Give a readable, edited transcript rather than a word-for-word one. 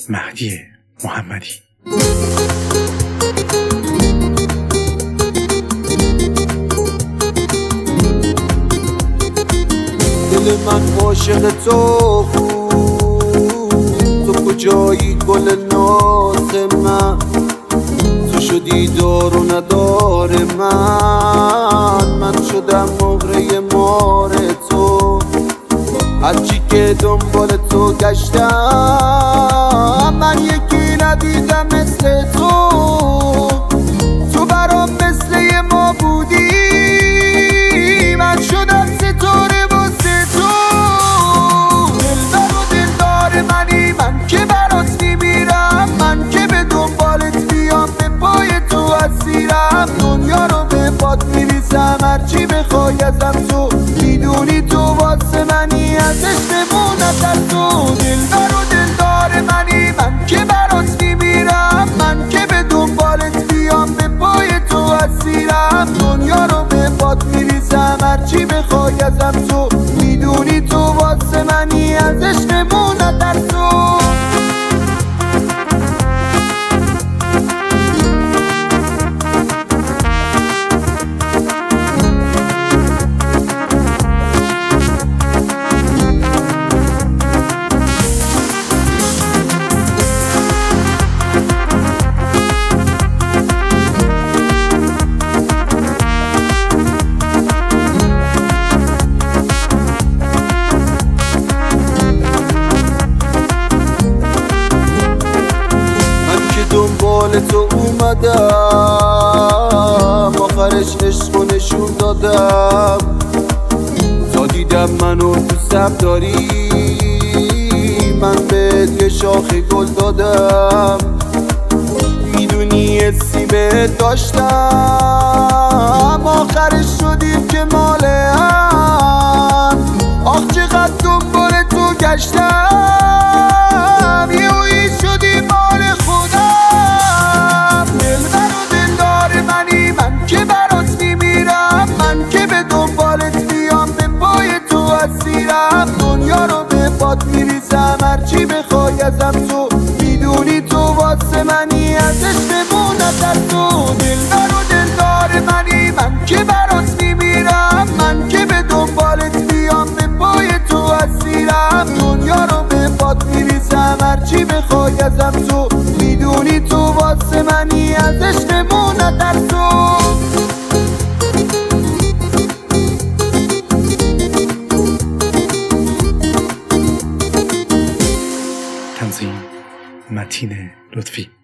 مهدی محمدی. دل من عاشق تو کجایی گل ناز من؟ تو شدی دار و ندار من شدم مهره مار تو. هرچی که دنبال تو گشتم من یکی ندیدم مثل تو. تو برام مثل یه ما بودی، من شدم ستاره واسه تو. دلبر و دلدار منی، من که برات میمیرم، من که به دنبالت بیام به پای تو اسیرم. دنیا رو به پات میریزم، هرچی بخوای ازم تو میدونی تو واسه منی، ازش بمونم در تو. دلبر و دلدار منی، من که برات میمیرم، من که به دنبالت بیام به پای تو اسیرم. دنیا رو به پات میریزم، هرچی بخوای ازم تو میدونی تو واسه منی، ازش بمونم در تو. دنبال تو اومدم، آخرش عشقو نشون دادم. تا دیدم منو دوستم داری، من بهت یه شاخ گل دادم. میدونی حسی بهت داشتم، آخرش شدیم که مال هم. آخ چقدر دنبال تو گشتم، یهویی شدی مال خودم. دلبر و دلدار منی، من که برات میمیرم، من که به دنبالت بیام به پای تو اسیرم. دنیا رو به پات میریزم، هرچی بخوای ازم تو میدونی تو واسه منی، ازش بمونم در تو. دلبر و دلدار منی، من که برات میمیرم، من که به دنبالت بیام به پای تو اسیرم. دنیا رو به پات میریزم، هرچی بخوای ازم تو میدونی تو واسه منی، ازش بمونم در تو. تنظیم متین لطفی.